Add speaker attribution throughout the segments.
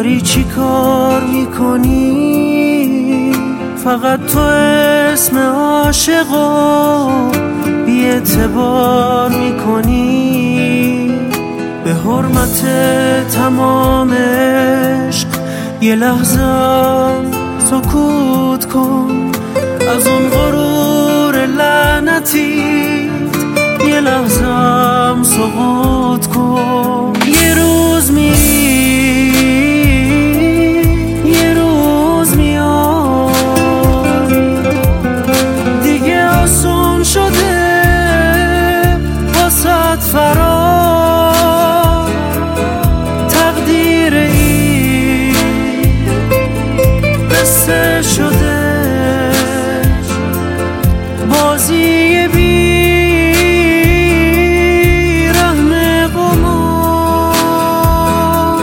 Speaker 1: داری چی کار میکنی؟ فقط تو اسم عاشقو بی اعتبار میکنی. به حرمت تمام عشق یه لحظه سکوت کن. از اون غرور لعنتی یه لحظه سقوط کن. یه روز یه روز میاد دیگه آسون شده واسط فرار. تقدیر این قصه شده بازی بی رحم قمار.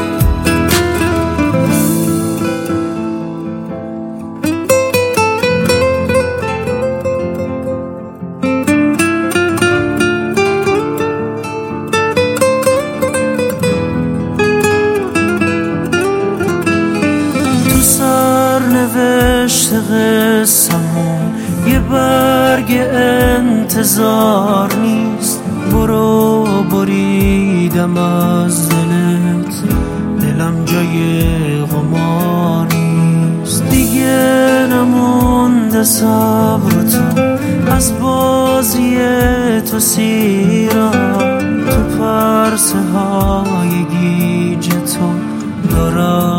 Speaker 1: تو سرنوشت قصه‌مون یه برگ انتظار نیست. برو بریدم از دلت، دلم جای قمار نیست. دیگه نمونده صبر تو از بازی تو سیرم. تو پرسه های گیج تو دارم